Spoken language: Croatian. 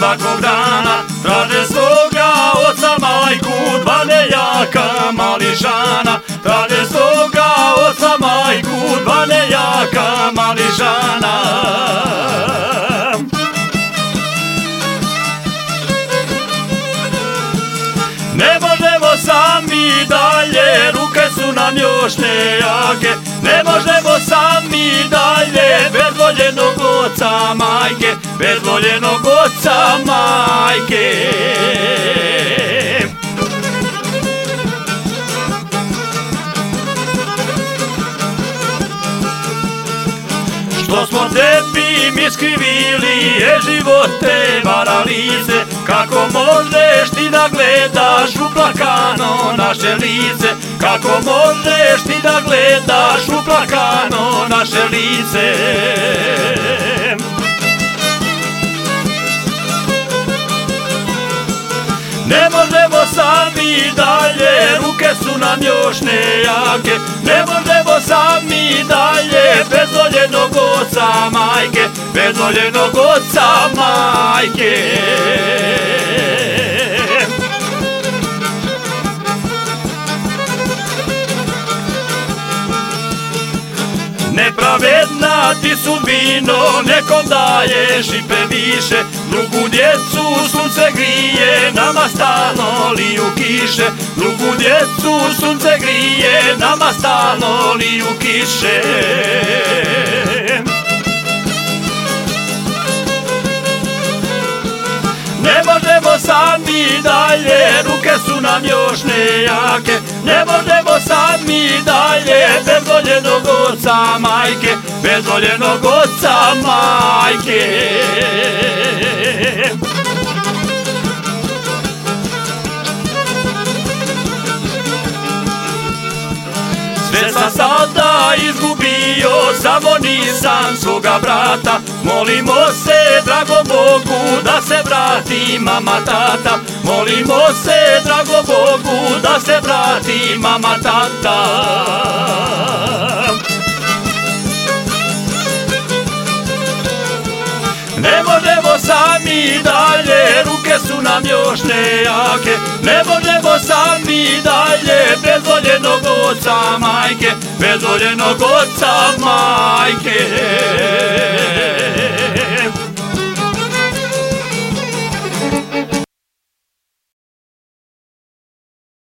svakog dana traže svoga oca majku, dva nejaka mališana. Traže svoga oca majku, dva nejaka mališana. Ne možemo sami dalje, ruke su nam još nejake. Ne možemo sami dalje, bez voljenog oca majke, bez voljenog oca majke. Što smo tebi mi skrivili, živote varalice, kako možeš ti da gledaš uplakano naše lice, kako možeš ti da gledaš uplakano naše lice. Ne možemo sami dalje, ruke su nam još nejake. Ne možemo sami dalje, bez voljenog oca majke, bez voljenog oca majke. Nepravedna ti sudbino, nekom daješ i previše. Drugu djecu sunce grije, nama stalno liju kiše. Drugu djecu sunce grije, nama stalno liju kiše. Ne možemo sami dalje, ruke su nam još nejake. Ne možemo sami dalje, bez voljenog oca majke, bez voljenog oca majke. Sve sam sada izgubio, samo nisam svoga brata. Molimo se, drago Bogu, da se vrati mama, tata. Molimo se, drago Bogu, da se vrati mama, tata. Ne možemo sami dalje, ruke su nam još nejake. Ne možemo sami dalje, bez voljenog oca majke, bez voljenog oca majke.